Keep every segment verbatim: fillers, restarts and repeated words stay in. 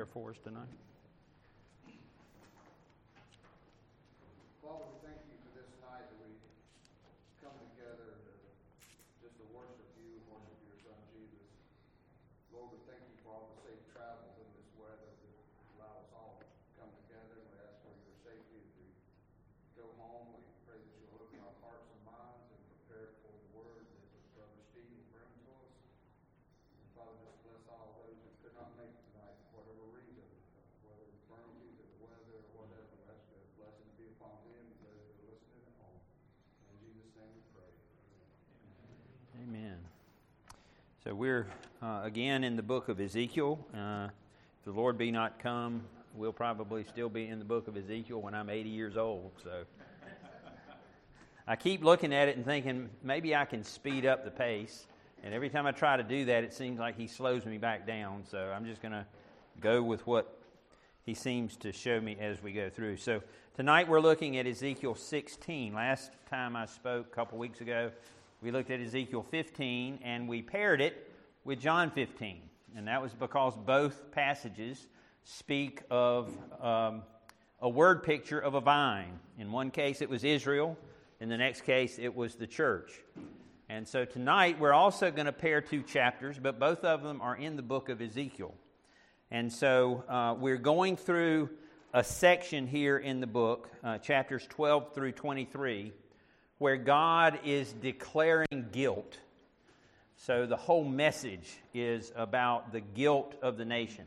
prayer for us tonight? Father, we thank you for this night that we come together to, just to worship you, worship your Son, Jesus. Lord, we thank you for all the safe travels in this weather that allow us all to come together. We ask for your safety as we go home. We pray that you'll open our hearts and minds and prepare for the word that Brother Steve will bring to us. And Father, just bless all those who could not make it tonight for whatever reason, whether it's infirmities or the weather or whatever. We ask that blessing to be upon them and those who are listening at home. In Jesus' name we pray. Amen. So we're uh, again in the book of Ezekiel. Uh, if the Lord be not come, we'll probably still be in the book of Ezekiel when I'm eighty years old. So I keep looking at it and thinking maybe I can speed up the pace. And every time I try to do that, it seems like he slows me back down. So I'm just going to go with what he seems to show me as we go through. So tonight we're looking at Ezekiel sixteen. Last time I spoke, a couple weeks ago, we looked at Ezekiel fifteen, and we paired it with John fifteen. And that was because both passages speak of um, a word picture of a vine. In one case, it was Israel. In the next case, it was the church. And so tonight, we're also going to pair two chapters, but both of them are in the book of Ezekiel. And so uh, we're going through a section here in the book, uh, chapters twelve through twenty-three, where God is declaring guilt. So the whole message is about the guilt of the nation.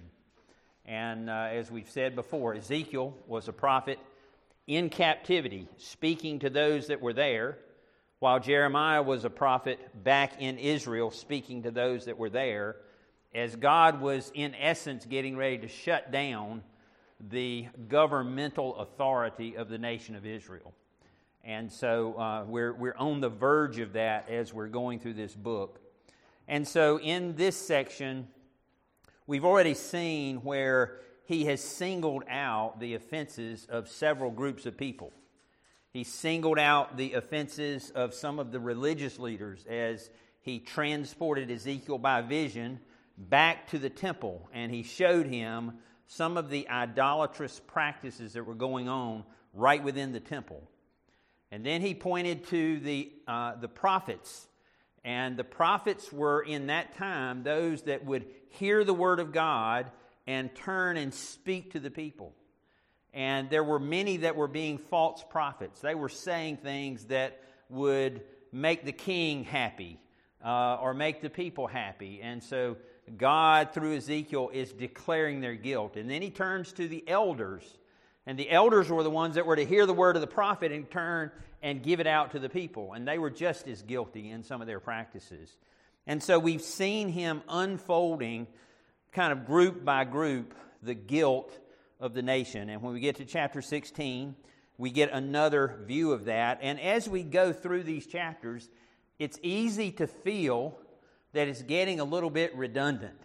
And uh, as we've said before, Ezekiel was a prophet in captivity, speaking to those that were there, while Jeremiah was a prophet back in Israel, speaking to those that were there, as God was in essence getting ready to shut down the governmental authority of the nation of Israel. And so uh, we're we're on the verge of that as we're going through this book. And so in this section, we've already seen where he has singled out the offenses of several groups of people. He singled out the offenses of some of the religious leaders as he transported Ezekiel by vision back to the temple, and he showed him some of the idolatrous practices that were going on right within the temple. And then he pointed to the uh, the prophets, and the prophets were in that time those that would hear the word of God and turn and speak to the people. And there were many that were being false prophets. They were saying things that would make the king happy uh, or make the people happy. And so God, through Ezekiel, is declaring their guilt. And then he turns to the elders. And the elders were the ones that were to hear the word of the prophet and turn and give it out to the people. And they were just as guilty in some of their practices. And so we've seen him unfolding kind of group by group the guilt of the nation. And when we get to chapter sixteen, we get another view of that. And as we go through these chapters, it's easy to feel that it's getting a little bit redundant.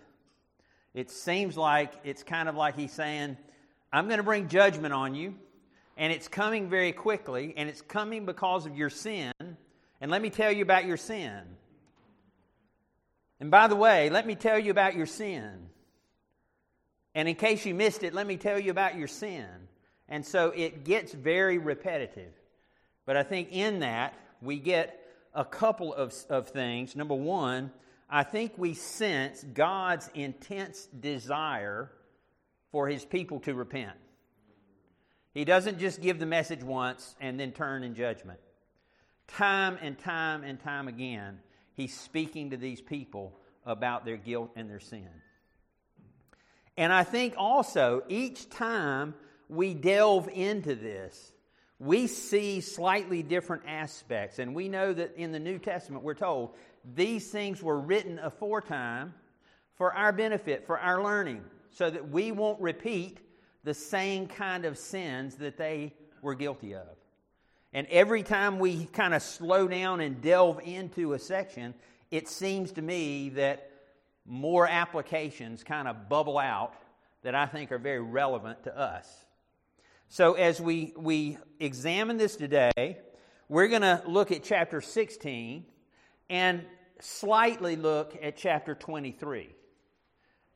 It seems like it's kind of like he's saying, I'm going to bring judgment on you, and it's coming very quickly, and it's coming because of your sin, and let me tell you about your sin. And by the way, let me tell you about your sin. And in case you missed it, let me tell you about your sin. And so it gets very repetitive. But I think in that, we get a couple of, of things. Number one, I think we sense God's intense desire for his people to repent. He doesn't just give the message once and then turn in judgment. Time and time and time again, he's speaking to these people about their guilt and their sin. And I think also, each time we delve into this, we see slightly different aspects. And we know that in the New Testament, we're told, these things were written aforetime for our benefit, for our learning, so that we won't repeat the same kind of sins that they were guilty of. And every time we kind of slow down and delve into a section, it seems to me that more applications kind of bubble out that I think are very relevant to us. So as we, we examine this today, we're going to look at chapter sixteen and slightly look at chapter twenty-three.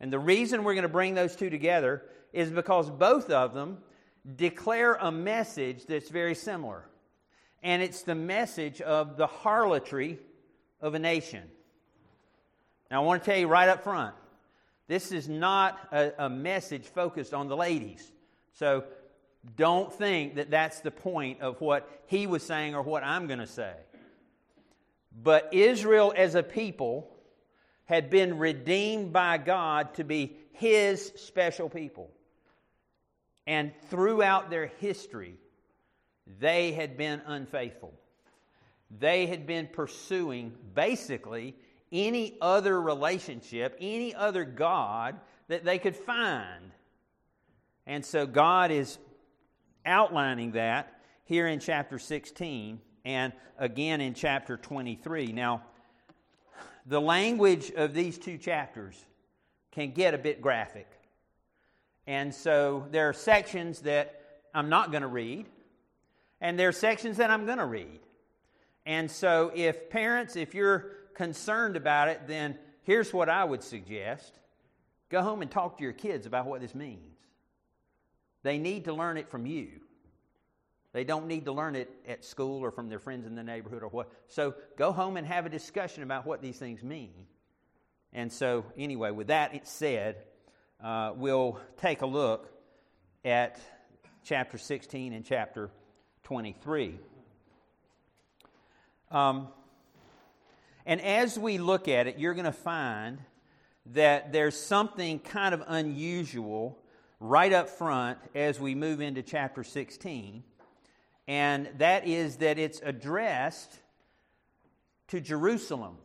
And the reason we're going to bring those two together is because both of them declare a message that's very similar. And it's the message of the harlotry of a nation. Now, I want to tell you right up front, this is not a, a message focused on the ladies. So don't think that that's the point of what he was saying or what I'm going to say. But Israel as a people had been redeemed by God to be His special people. And throughout their history, they had been unfaithful. They had been pursuing, basically, any other relationship, any other God that they could find. And so God is outlining that here in chapter sixteen and again in chapter twenty-three. Now, the language of these two chapters can get a bit graphic. And so there are sections that I'm not going to read, and there are sections that I'm going to read. And so if parents, if you're concerned about it, then here's what I would suggest. Go home and talk to your kids about what this means. They need to learn it from you. They don't need to learn it at school or from their friends in the neighborhood or what. So go home and have a discussion about what these things mean. And so anyway, with that said, uh, we'll take a look at chapter sixteen and chapter twenty-three. Um, and as we look at it, you're going to find that there's something kind of unusual right up front as we move into chapter sixteen. And that is that it's addressed to Jerusalem.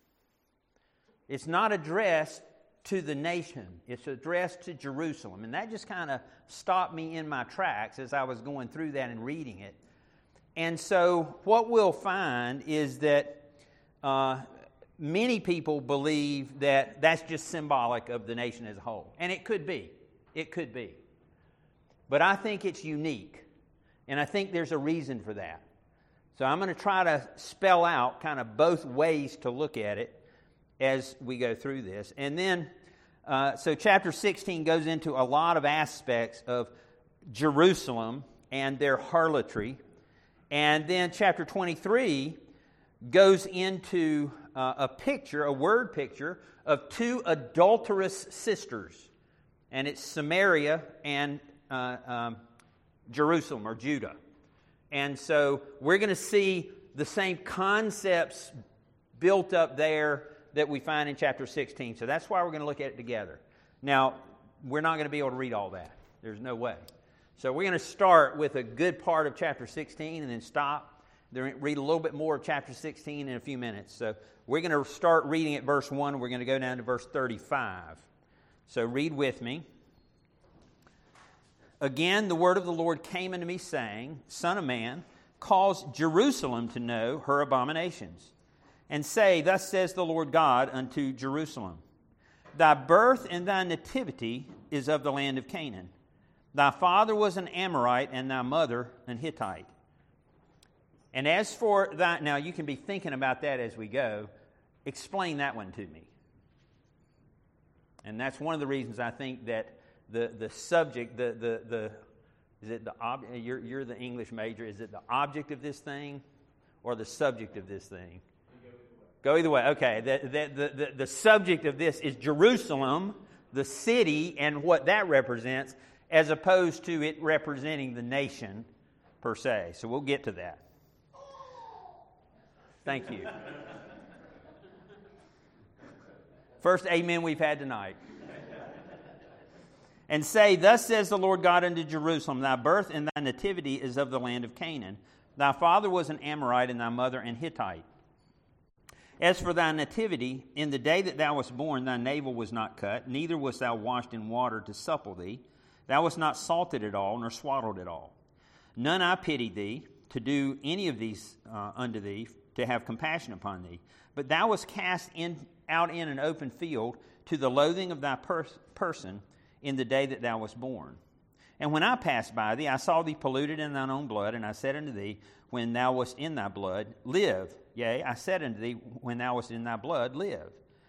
It's not addressed to the nation. It's addressed to Jerusalem. And that just kind of stopped me in my tracks as I was going through that and reading it. And so what we'll find is that uh, many people believe that that's just symbolic of the nation as a whole. And it could be. It could be. But I think it's unique. And I think there's a reason for that. So I'm going to try to spell out kind of both ways to look at it as we go through this. And then, uh, so chapter sixteen goes into a lot of aspects of Jerusalem and their harlotry. And then chapter twenty-three goes into uh, a picture, a word picture, of two adulterous sisters. And it's Samaria and uh, um, Jerusalem or Judah. And so we're going to see the same concepts built up there that we find in chapter sixteen. So that's why we're going to look at it together. Now, we're not going to be able to read all that. There's no way. So we're going to start with a good part of chapter sixteen and then stop. Then read a little bit more of chapter sixteen in a few minutes. So we're going to start reading at verse one. We're going to go down to verse thirty-five. So read with me. Again, the word of the Lord came unto me, saying, Son of man, cause Jerusalem to know her abominations, and say, Thus says the Lord God unto Jerusalem, Thy birth and thy nativity is of the land of Canaan. Thy father was an Amorite, and thy mother an Hittite. And as for thy... Now, you can be thinking about that as we go. Explain that one to me. And that's one of the reasons I think that the, the subject, the, the, the is it the ob, you're, you're the English major, is it the object of this thing or the subject of this thing? Go either way. Okay, the, the, the, the subject of this is Jerusalem, the city, and what that represents, as opposed to it representing the nation per se. So we'll get to that. Thank you. First amen we've had tonight. And say, Thus says the Lord God unto Jerusalem, Thy birth and thy nativity is of the land of Canaan. Thy father was an Amorite, and thy mother an Hittite. As for thy nativity, in the day that thou wast born, thy navel was not cut, neither wast thou washed in water to supple thee. Thou wast not salted at all, nor swaddled at all. None I pitied thee, to do any of these uh, unto thee, to have compassion upon thee. But thou wast cast in, out in an open field, to the loathing of thy pers- person, in the day that thou wast born. And when I passed by thee, I saw thee polluted in thine own blood, and I said unto thee, when thou wast in thy blood, live. Yea, I said unto thee, when thou wast in thy blood, live.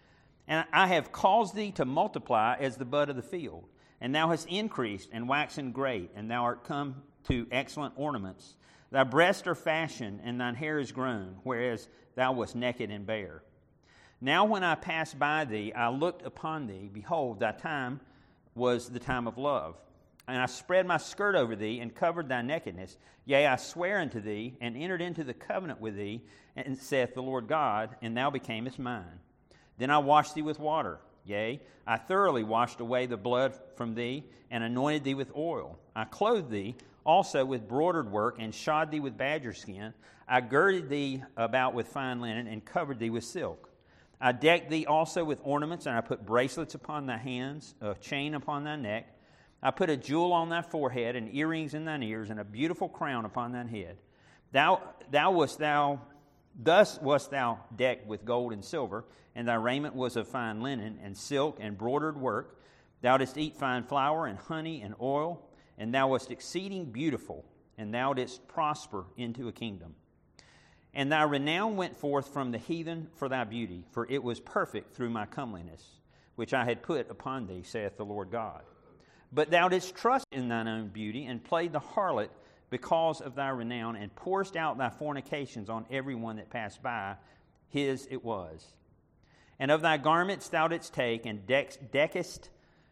And I have caused thee to multiply as the bud of the field. And thou hast increased and waxen great, and thou art come to excellent ornaments. Thy breasts are fashioned, and thine hair is grown, whereas thou wast naked and bare. Now when I passed by thee, I looked upon thee. Behold, thy time was the time of love. And I spread my skirt over thee, and covered thy nakedness. Yea, I swear unto thee, and entered into the covenant with thee, and saith the Lord God, and thou becamest mine. Then I washed thee with water. Yea, I thoroughly washed away the blood from thee, and anointed thee with oil. I clothed thee also with broidered work, and shod thee with badger skin. I girded thee about with fine linen, and covered thee with silk. I decked thee also with ornaments, and I put bracelets upon thy hands, a chain upon thy neck. I put a jewel on thy forehead, and earrings in thine ears, and a beautiful crown upon thine head. Thou, thou wast thou, thus wast thou decked with gold and silver, and thy raiment was of fine linen, and silk, and broidered work. Thou didst eat fine flour, and honey, and oil, and thou wast exceeding beautiful, and thou didst prosper into a kingdom. And thy renown went forth from the heathen for thy beauty, for it was perfect through my comeliness, which I had put upon thee, saith the Lord God. But thou didst trust in thine own beauty, and played the harlot because of thy renown, and pourest out thy fornications on every one that passed by. His it was. And of thy garments thou didst take, and deckest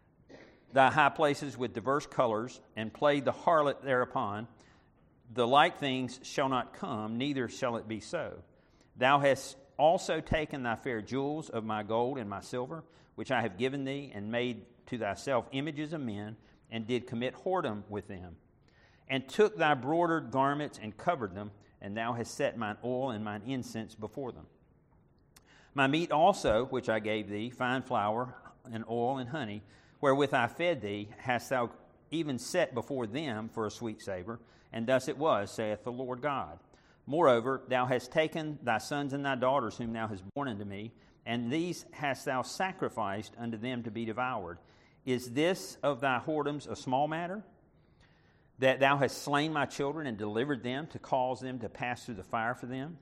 thy high places with diverse colors, and played the harlot thereupon. The like things shall not come, neither shall it be so. Thou hast also taken thy fair jewels of my gold and my silver, which I have given thee, and made to thyself images of men, and did commit whoredom with them, and took thy broidered garments and covered them, and thou hast set mine oil and mine incense before them. My meat also, which I gave thee, fine flour and oil and honey, wherewith I fed thee, hast thou even set before them for a sweet savor, and thus it was, saith the Lord God. Moreover, thou hast taken thy sons and thy daughters, whom thou hast borne unto me, and these hast thou sacrificed unto them to be devoured. Is this of thy whoredoms a small matter? That thou hast slain my children and delivered them to cause them to pass through the fire for them?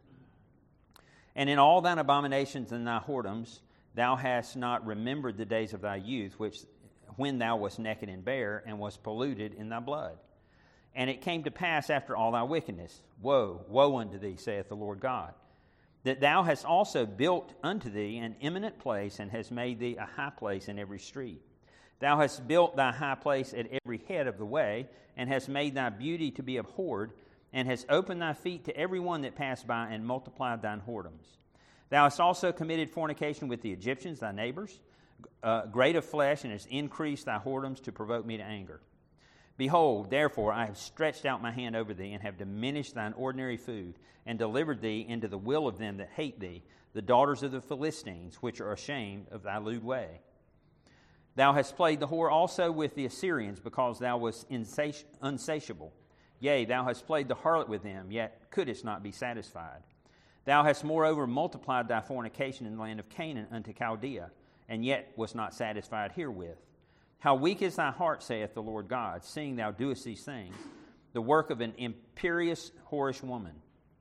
And in all thine abominations and thy whoredoms, thou hast not remembered the days of thy youth, which when thou wast naked and bare, and wast polluted in thy blood. And it came to pass after all thy wickedness, woe, woe unto thee, saith the Lord God, that thou hast also built unto thee an eminent place, and hast made thee a high place in every street. Thou hast built thy high place at every head of the way, and hast made thy beauty to be abhorred, and hast opened thy feet to every one that passed by, and multiplied thine whoredoms. Thou hast also committed fornication with the Egyptians, thy neighbors, uh, great of flesh, and hast increased thy whoredoms to provoke me to anger. Behold, therefore, I have stretched out my hand over thee, and have diminished thine ordinary food, and delivered thee into the will of them that hate thee, the daughters of the Philistines, which are ashamed of thy lewd way. Thou hast played the whore also with the Assyrians, because thou wast insati- unsatiable. Yea, thou hast played the harlot with them, yet couldst not be satisfied. Thou hast moreover multiplied thy fornication in the land of Canaan unto Chaldea, and yet wast not satisfied herewith. How weak is thy heart, saith the Lord God, seeing thou doest these things, the work of an imperious, whorish woman,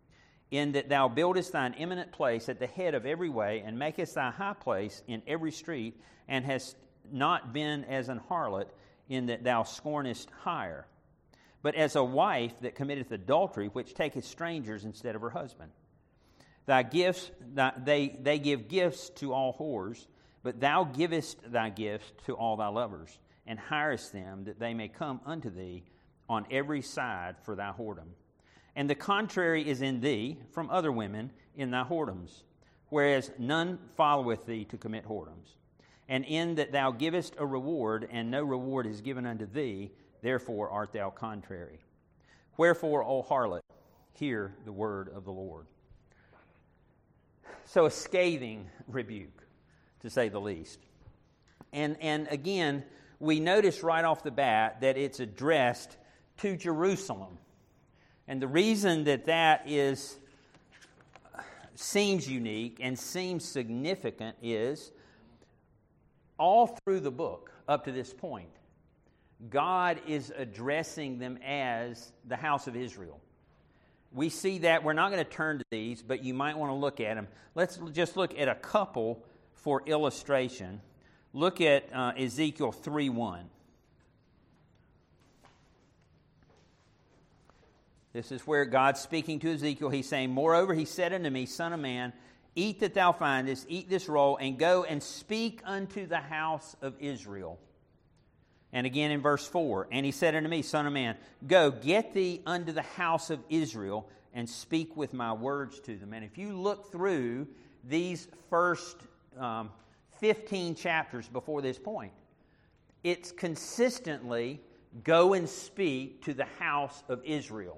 in that thou buildest thine eminent place at the head of every way, and makest thy high place in every street, and hast not been as an harlot, in that thou scornest hire, but as a wife that committeth adultery, which taketh strangers instead of her husband. Thy gifts, thy, they, they give gifts to all whores, but thou givest thy gifts to all thy lovers, and hirest them that they may come unto thee on every side for thy whoredom. And the contrary is in thee from other women in thy whoredoms, whereas none followeth thee to commit whoredoms. And in that thou givest a reward, and no reward is given unto thee, therefore art thou contrary. Wherefore, O harlot, hear the word of the Lord. So a scathing rebuke, to say the least. And, and again, we notice right off the bat that it's addressed to Jerusalem. And the reason that that is seems unique and seems significant is all through the book up to this point, God is addressing them as the house of Israel. We see that. We're not going to turn to these, but you might want to look at them. Let's just look at a couple for illustration, look at uh, Ezekiel three one. This is where God's speaking to Ezekiel. He's saying, "Moreover, he said unto me, Son of man, eat that thou findest, eat this roll, and go and speak unto the house of Israel." And again in verse four, "And he said unto me, Son of man, go, get thee unto the house of Israel, and speak with my words to them." And if you look through these first um, fifteen chapters before this point, it's consistently go and speak to the house of Israel.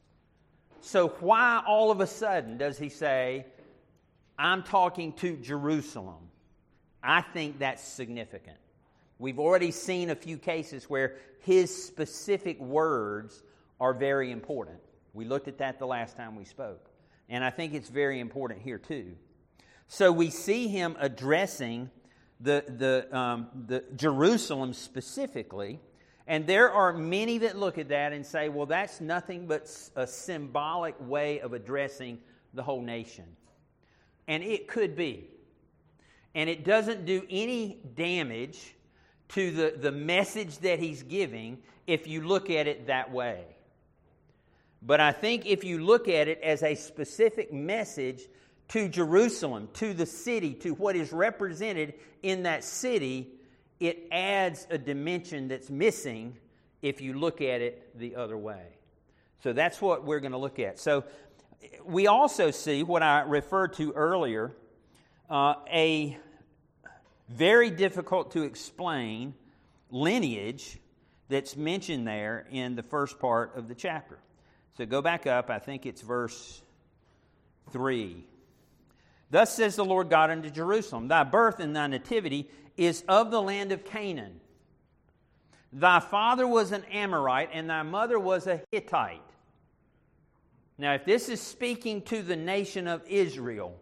So why all of a sudden does he say, I'm talking to Jerusalem? I think that's significant. We've already seen a few cases where his specific words are very important. We looked at that the last time we spoke. And I think it's very important here too. So we see him addressing the, the, um, the Jerusalem specifically. And there are many that look at that and say, well, that's nothing but a symbolic way of addressing the whole nation. And it could be. And it doesn't do any damage to the, the message that he's giving if you look at it that way. But I think if you look at it as a specific message to Jerusalem, to the city, to what is represented in that city, it adds a dimension that's missing if you look at it the other way. So that's what we're going to look at. So we also see what I referred to earlier, uh, a very difficult to explain lineage that's mentioned there in the first part of the chapter. So go back up, I think it's verse three. "Thus says the Lord God unto Jerusalem, Thy birth and thy nativity is of the land of Canaan. Thy father was an Amorite, and thy mother was a Hittite." Now, if this is speaking to the nation of Israel,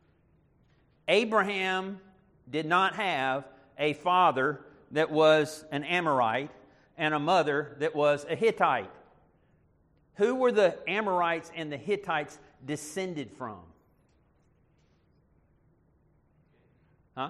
Abraham did not have a father that was an Amorite and a mother that was a Hittite. Who were the Amorites and the Hittites descended from? Huh?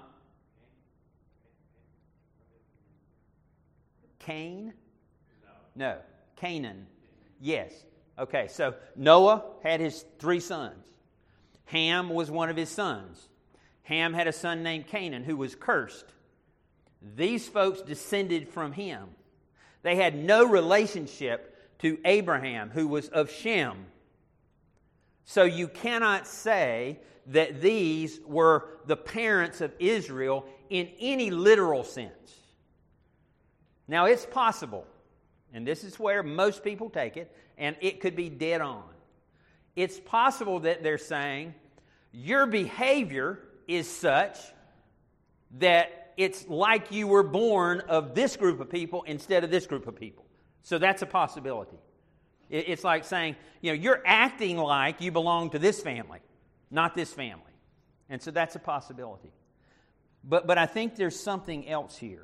Cain? No. Canaan. Yes. Okay, so Noah had his three sons. Ham was one of his sons. Ham had a son named Canaan who was cursed. These folks descended from him. They had no relationship to Abraham, who was of Shem. So you cannot say that these were the parents of Israel in any literal sense. Now, it's possible, and this is where most people take it, and it could be dead on. It's possible that they're saying, your behavior is such that it's like you were born of this group of people instead of this group of people. So that's a possibility. It's like saying, you know, you're acting like you belong to this family, not this family. And so that's a possibility. But but I think there's something else here.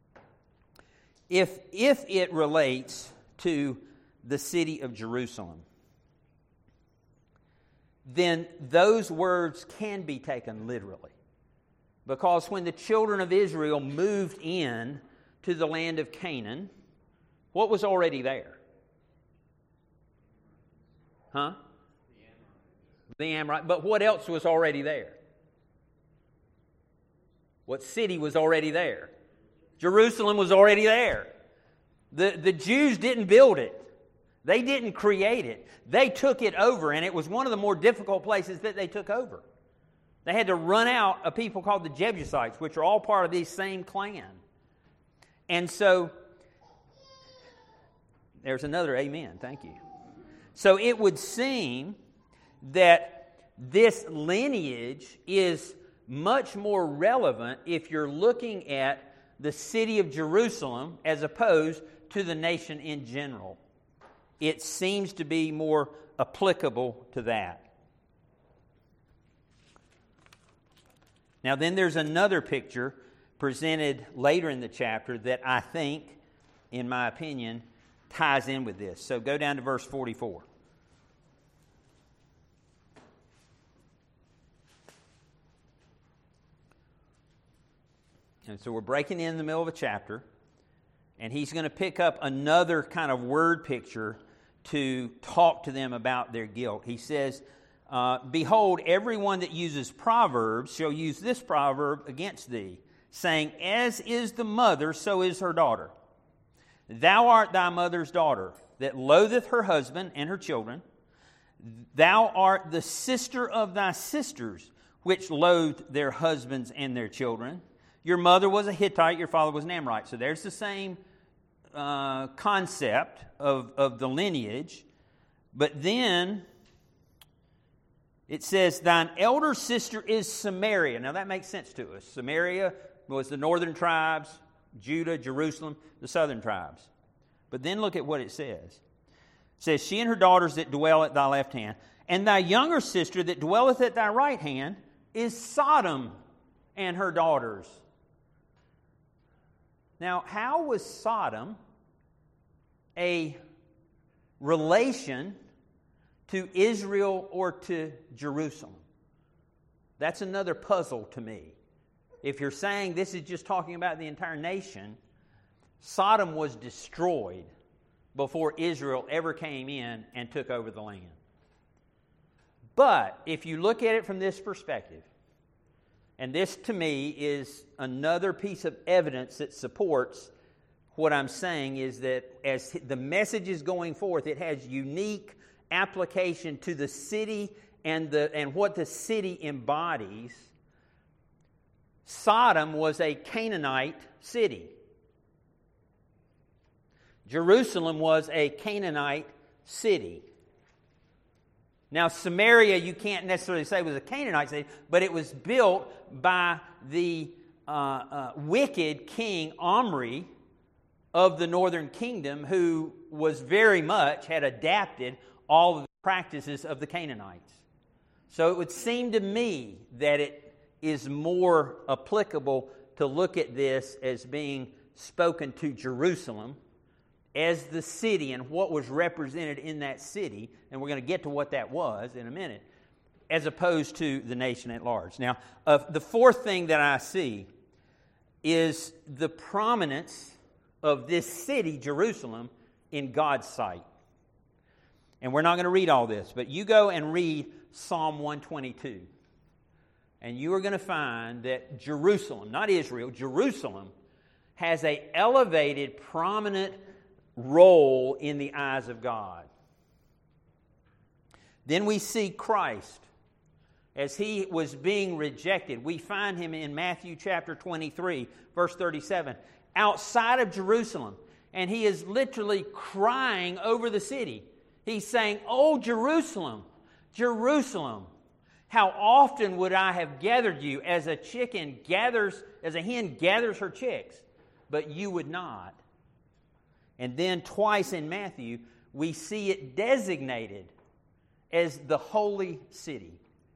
If if it relates to the city of Jerusalem, then those words can be taken literally. Because when the children of Israel moved in to the land of Canaan, what was already there? Huh? The Amorite. But what else was already there? What city was already there? Jerusalem was already there. The, the Jews didn't build it. They didn't create it. They took it over, and it was one of the more difficult places that they took over. They had to run out a people called the Jebusites, which are all part of this same clan. And so, there's another amen. Thank you. So it would seem that this lineage is much more relevant if you're looking at the city of Jerusalem as opposed to the nation in general. It seems to be more applicable to that. Now then there's another picture presented later in the chapter that I think, in my opinion, ties in with this. So go down to verse forty-four. And so we're breaking in the middle of a chapter, and he's going to pick up another kind of word picture to talk to them about their guilt. He says, uh, Behold, everyone that uses proverbs shall use this proverb against thee, saying, As is the mother, so is her daughter. Thou art thy mother's daughter, that loatheth her husband and her children. Thou art the sister of thy sisters, which loathed their husbands and their children. Your mother was a Hittite, your father was an Amorite. So there's the same uh, concept of, of the lineage. But then it says, Thine elder sister is Samaria. Now that makes sense to us. Samaria was the northern tribes, Judah, Jerusalem, the southern tribes. But then look at what it says. It says, She and her daughters that dwell at thy left hand, and thy younger sister that dwelleth at thy right hand is Sodom and her daughters. Now, how was Sodom a relation to Israel or to Jerusalem? That's another puzzle to me. If you're saying this is just talking about the entire nation, Sodom was destroyed before Israel ever came in and took over the land. But if you look at it from this perspective, and this to me is another piece of evidence that supports what I'm saying, is that as the message is going forth, it has unique application to the city and the and what the city embodies. Sodom was a Canaanite city. Jerusalem was a Canaanite city. Now, Samaria, you can't necessarily say was a Canaanite city, but it was built by the uh, uh, wicked king Omri of the northern kingdom, who was very much, had adapted all of the practices of the Canaanites. So it would seem to me that it is more applicable to look at this as being spoken to Jerusalem as the city and what was represented in that city, and we're going to get to what that was in a minute, as opposed to the nation at large. Now, uh, the fourth thing that I see is the prominence of this city, Jerusalem, in God's sight. And we're not going to read all this, but you go and read Psalm one twenty-two. And you are going to find that Jerusalem, not Israel, Jerusalem, has an elevated, prominent role in the eyes of God. Then we see Christ. As he was being rejected, we find him in Matthew chapter twenty-three, verse thirty-seven, outside of Jerusalem. And he is literally crying over the city. He's saying, "Oh, Jerusalem, Jerusalem, how often would I have gathered you as a chicken gathers, as a hen gathers her chicks, but you would not." And then twice in Matthew, we see it designated as the holy city.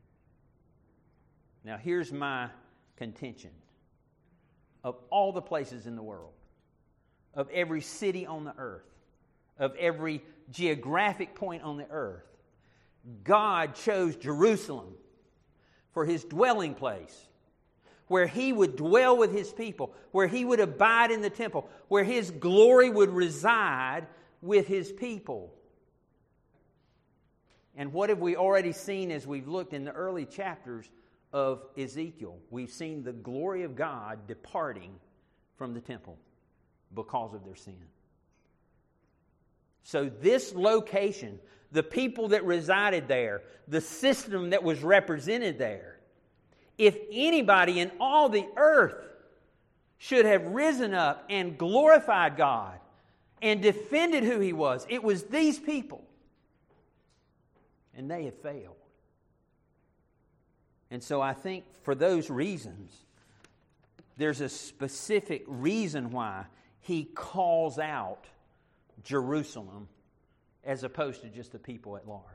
Now, here's my contention. Of all the places in the world, of every city on the earth, of every geographic point on the earth, God chose Jerusalem for his dwelling place, where he would dwell with his people, where he would abide in the temple, where his glory would reside with his people. And what have we already seen as we've looked in the early chapters of Ezekiel? We've seen the glory of God departing from the temple because of their sin. So this location, the people that resided there, the system that was represented there, if anybody in all the earth should have risen up and glorified God and defended who he was, it was these people. And they have failed. And so I think for those reasons, there's a specific reason why he calls out Jerusalem as opposed to just the people at large.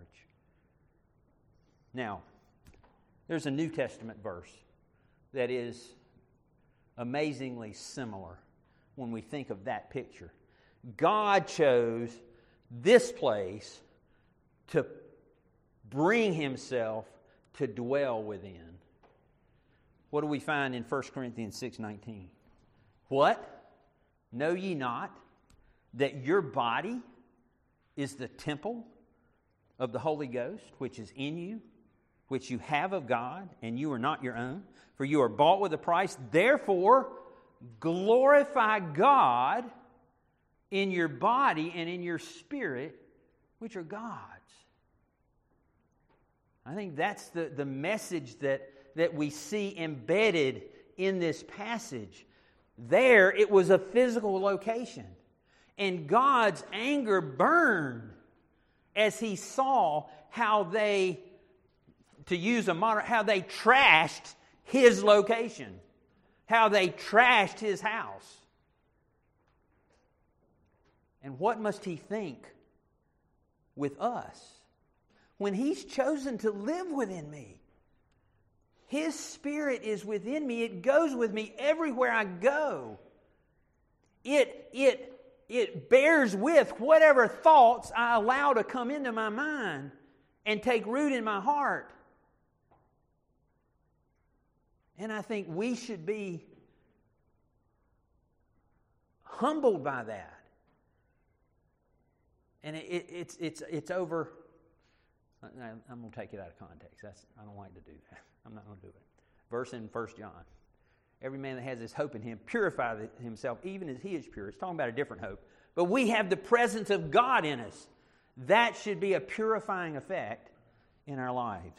Now, there's a New Testament verse that is amazingly similar when we think of that picture. God chose this place to bring himself to dwell within. What do we find in First Corinthians six nineteen? What? Know ye not that your body is the temple of the Holy Ghost, which is in you, which you have of God, and you are not your own? For you are bought with a price. Therefore, glorify God in your body and in your spirit, which are God's. I think that's the, the message that, that we see embedded in this passage. There, it was a physical location. And God's anger burned as He saw how they, to use a modern, how they trashed His location. How they trashed His house. And what must He think with us when He's chosen to live within me? His Spirit is within me. It goes with me everywhere I go. It, it, it bears with whatever thoughts I allow to come into my mind and take root in my heart. And I think we should be humbled by that. And it, it, it's it's it's over. I'm going to take it out of context. That's I don't like to do that. I'm not going to do it. Verse in First John. Every man that has this hope in him purify himself even as he is pure. It's talking about a different hope. But we have the presence of God in us. That should be a purifying effect in our lives.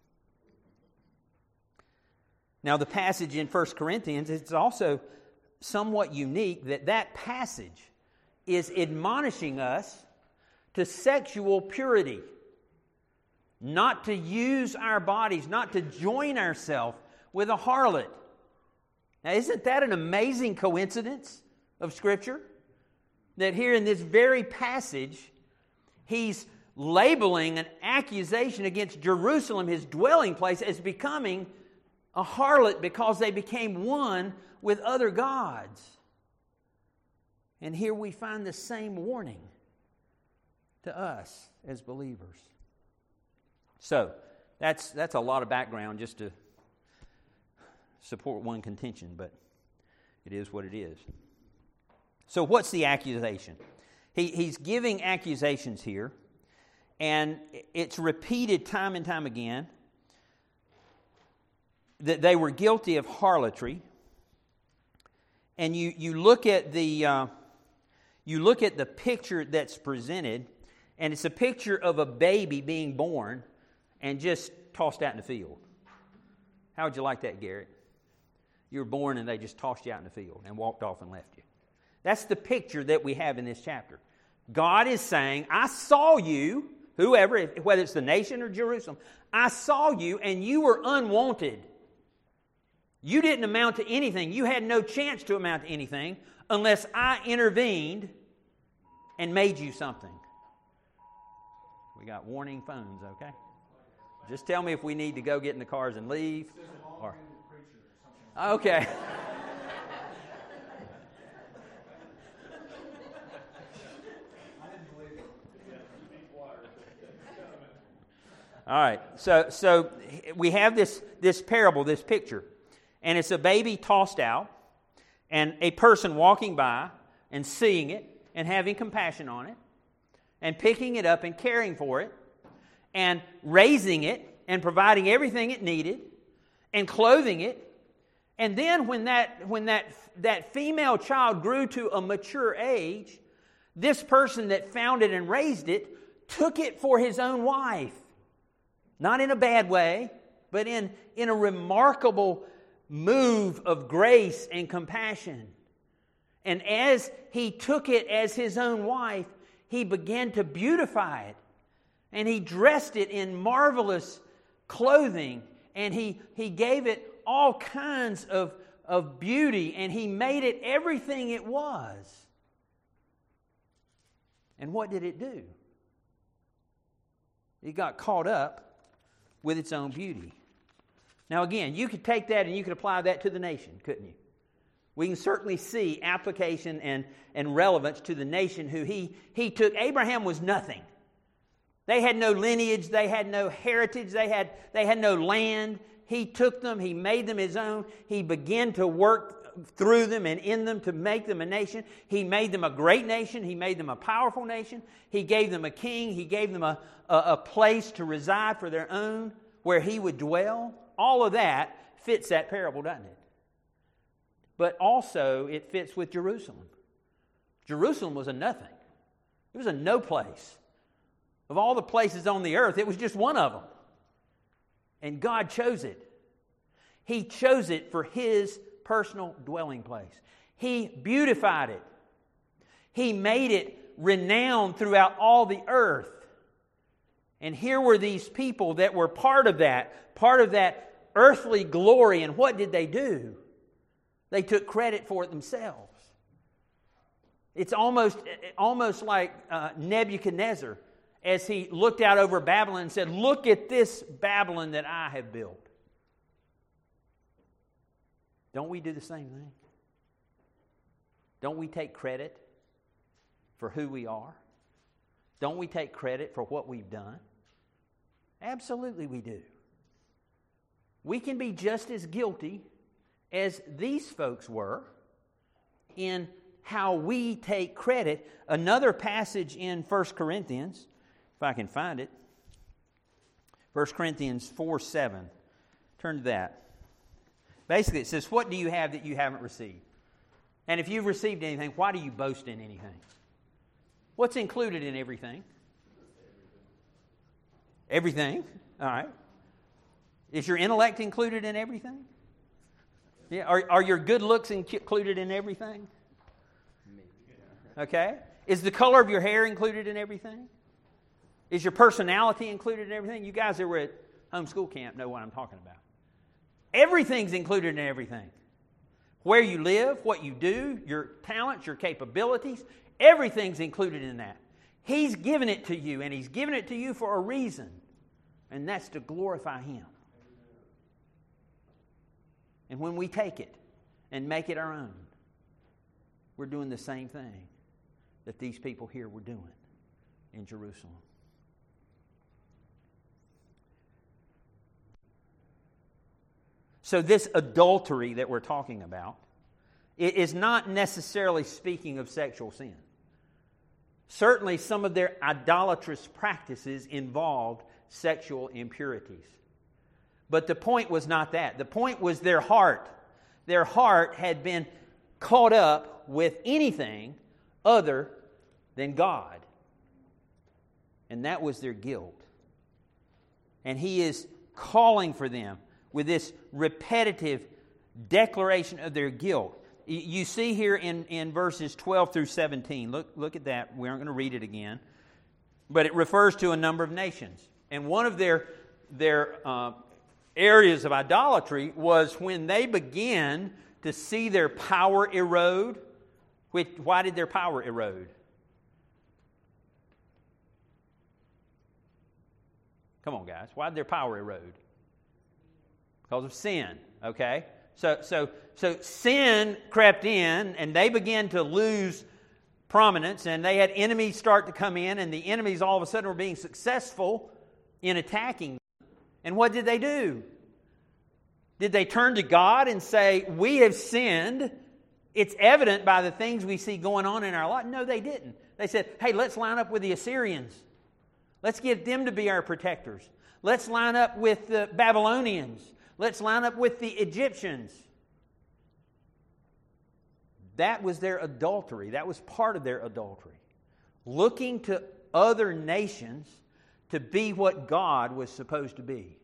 Now, the passage in First Corinthians, it's also somewhat unique that that passage is admonishing us to sexual purity. Not to use our bodies, not to join ourselves with a harlot. Now, isn't that an amazing coincidence of Scripture? That here in this very passage, he's labeling an accusation against Jerusalem, his dwelling place, as becoming a harlot because they became one with other gods. And here we find the same warning to us as believers. So, that's that's a lot of background just to support one contention, but it is what it is. So what's the accusation? He, he's giving accusations here, and it's repeated time and time again that they were guilty of harlotry. And you, you look at the uh, you look at the picture that's presented, and it's a picture of a baby being born and just tossed out in the field. How would you like that, Garrett? You were born and they just tossed you out in the field and walked off and left you. That's the picture that we have in this chapter. God is saying, I saw you, whoever, whether it's the nation or Jerusalem, I saw you and you were unwanted. You didn't amount to anything. You had no chance to amount to anything unless I intervened and made you something. We got warning phones, okay? Just tell me if we need to go get in the cars and leave. Or, okay. All right. So so we have this this parable, this picture, and it's a baby tossed out, and a person walking by and seeing it and having compassion on it, and picking it up and caring for it, and raising it and providing everything it needed and clothing it. And then when that when that that female child grew to a mature age, this person that found it and raised it took it for his own wife. Not in a bad way, but in, in a remarkable move of grace and compassion. And as he took it as his own wife, he began to beautify it. And he dressed it in marvelous clothing. And he, he gave it all kinds of, of beauty. And he made it everything it was. And what did it do? It got caught up with its own beauty. Now again, you could take that and you could apply that to the nation, couldn't you? We can certainly see application and, and relevance to the nation who he, he took. Abraham was nothing. They had no lineage, they had no heritage, they had, they had no land. He took them, he made them his own. He began to work through them and in them to make them a nation. He made them a great nation. He made them a powerful nation. He gave them a king. He gave them a, a, a place to reside for their own, where He would dwell. All of that fits that parable, doesn't it? But also it fits with Jerusalem. Jerusalem was a nothing. It was a no place. Of all the places on the earth, it was just one of them. And God chose it. He chose it for His personal dwelling place. He beautified it. He made it renowned throughout all the earth. And here were these people that were part of that, part of that earthly glory. And what did they do? They took credit for it themselves. It's almost, almost like uh, Nebuchadnezzar, as he looked out over Babylon and said, "Look at this Babylon that I have built." Don't we do the same thing? Don't we take credit for who we are? Don't we take credit for what we've done? Absolutely we do. We can be just as guilty as these folks were in how we take credit. Another passage in First Corinthians, if I can find it, First Corinthians four seven. Turn to that. Basically, it says, "What do you have that you haven't received? And if you've received anything, why do you boast in anything?" What's included in everything? Everything. All right. Is your intellect included in everything? Yeah. Are, are your good looks included in everything? Okay. Is the color of your hair included in everything? Is your personality included in everything? You guys that were at homeschool camp know what I'm talking about. Everything's included in everything. Where you live, what you do, your talents, your capabilities, everything's included in that. He's given it to you, and He's given it to you for a reason, and that's to glorify Him. And when we take it and make it our own, we're doing the same thing that these people here were doing in Jerusalem. So this adultery that we're talking about, it is not necessarily speaking of sexual sin. Certainly some of their idolatrous practices involved sexual impurities. But the point was not that. The point was their heart. Their heart had been caught up with anything other than God. And that was their guilt. And He is calling for them with this repetitive declaration of their guilt. You see here in, in verses twelve through seventeen, look, look at that. We aren't going to read it again. But it refers to a number of nations. And one of their, their uh, areas of idolatry was when they began to see their power erode. Which, why did their power erode? Come on, guys. Why did their power erode? Because of sin, okay? So, so, so sin crept in, and they began to lose prominence, and they had enemies start to come in, and the enemies all of a sudden were being successful in attacking them. And what did they do? Did they turn to God and say, "We have sinned. It's evident by the things we see going on in our life"? No, they didn't. They said, "Hey, let's line up with the Assyrians. Let's get them to be our protectors. Let's line up with the Babylonians. Let's line up with the Egyptians." That was their adultery. That was part of their adultery. Looking to other nations to be what God was supposed to be.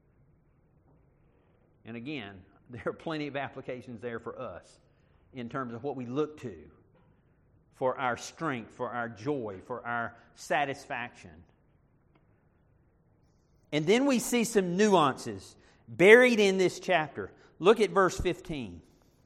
And again, there are plenty of applications there for us in terms of what we look to for our strength, for our joy, for our satisfaction. And then we see some nuances buried in this chapter. Look at verse fifteen.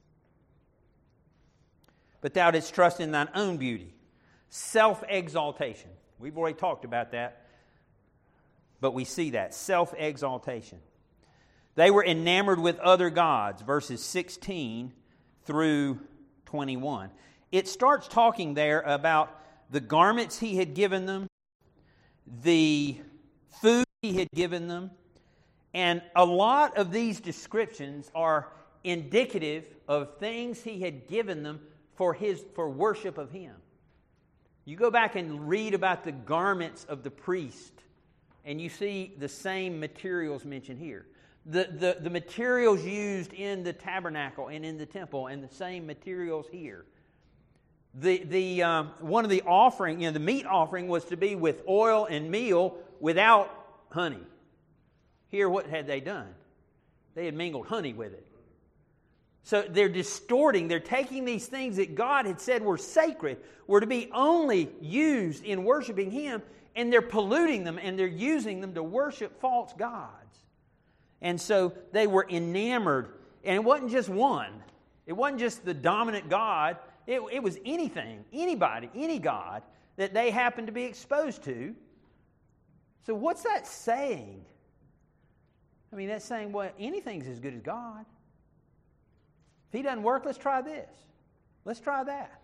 "But thou didst trust in thine own beauty." Self-exaltation. We've already talked about that. But we see that. Self-exaltation. "They were enamored with other gods." Verses sixteen through twenty-one. It starts talking there about the garments He had given them, the food He had given them. And a lot of these descriptions are indicative of things He had given them for his for worship of Him. You go back and read about the garments of the priest, and you see the same materials mentioned here. The, the, the materials used in the tabernacle and in the temple, and the same materials here. The the um, one of the offering, you know, the meat offering was to be with oil and meal without honey. Here, what had they done? They had mingled honey with it. So they're distorting, they're taking these things that God had said were sacred, were to be only used in worshiping Him, and they're polluting them and they're using them to worship false gods. And so they were enamored, and it wasn't just one. It wasn't just the dominant God. It, it was anything, anybody, any God that they happened to be exposed to. So what's that saying? I mean, that's saying, well, anything's as good as God. If He doesn't work, let's try this. Let's try that.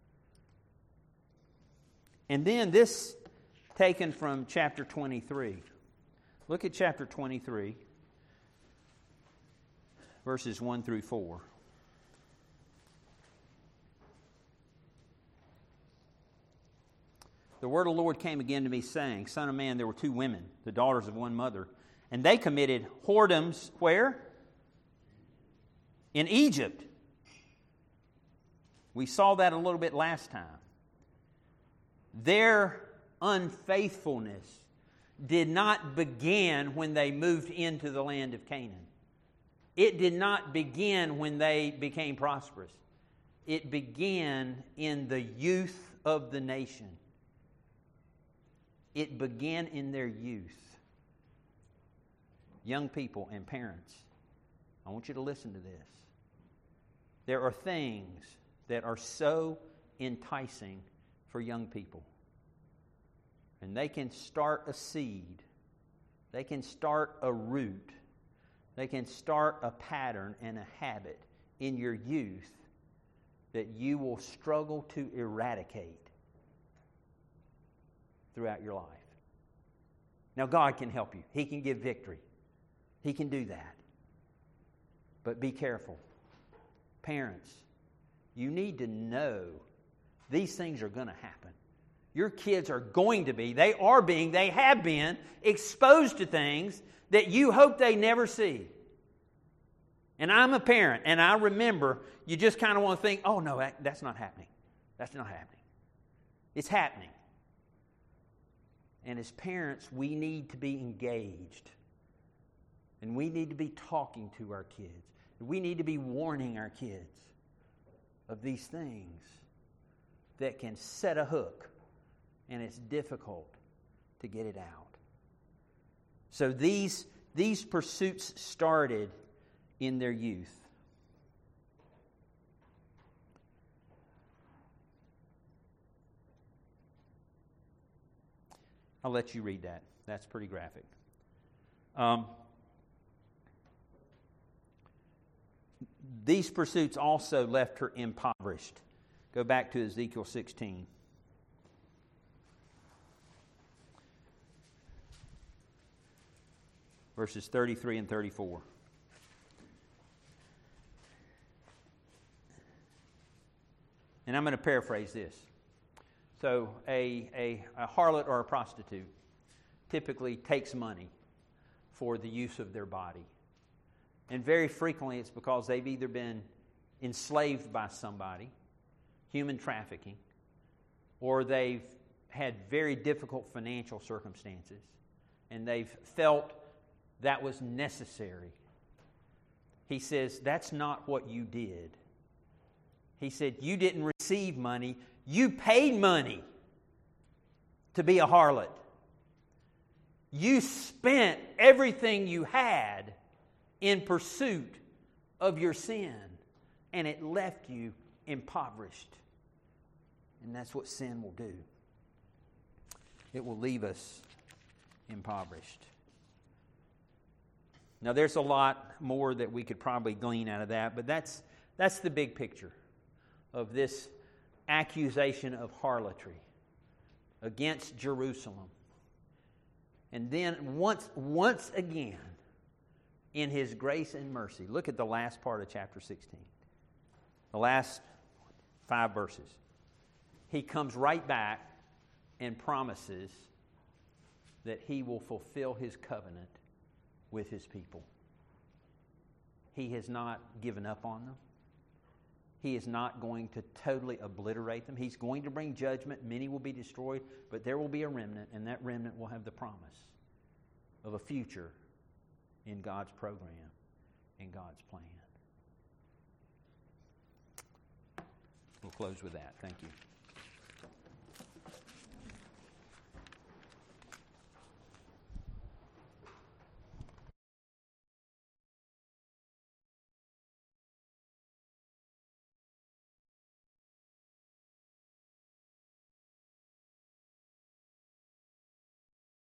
And then this taken from chapter twenty-three. Look at chapter twenty-three, verses one through four. The word of the Lord came again to me, saying, Son of man, there were two women, the daughters of one mother, and they committed whoredoms where? In Egypt. We saw that a little bit last time. Their unfaithfulness did not begin when they moved into the land of Canaan. It did not begin when they became prosperous. It began in the youth of the nation. It began in their youth. Young people and parents, I want you to listen to this. There are things that are so enticing for young people. And they can start a seed. They can start a root. They can start a pattern and a habit in your youth that you will struggle to eradicate throughout your life. Now, God can help you. He can give victory. He can do that. But be careful. Parents, you need to know these things are going to happen. Your kids are going to be, they are being, they have been exposed to things that you hope they never see. And I'm a parent, and I remember you just kind of want to think, oh, no, that, that's not happening. That's not happening. It's happening. And as parents, we need to be engaged. And we need to be talking to our kids. We need to be warning our kids of these things that can set a hook, and it's difficult to get it out. So these, these pursuits started in their youth. I'll let you read that. That's pretty graphic. Um, these pursuits also left her impoverished. Go back to Ezekiel sixteen. Verses thirty-three and thirty-four. And I'm going to paraphrase this. So a, a, a harlot or a prostitute typically takes money for the use of their body. And very frequently it's because they've either been enslaved by somebody, human trafficking, or they've had very difficult financial circumstances, and they've felt that was necessary. He says, that's not what you did. He said, you didn't receive money. You paid money to be a harlot. You spent everything you had in pursuit of your sin, and it left you impoverished. And that's what sin will do. It will leave us impoverished. Now, there's a lot more that we could probably glean out of that, but that's that's the big picture of this accusation of harlotry against Jerusalem. And then once once again, in His grace and mercy. Look at the last part of chapter sixteen. The last five verses. He comes right back and promises that He will fulfill His covenant with His people. He has not given up on them. He is not going to totally obliterate them. He's going to bring judgment. Many will be destroyed, but there will be a remnant, and that remnant will have the promise of a future in God's program, in God's plan. We'll close with that. Thank you.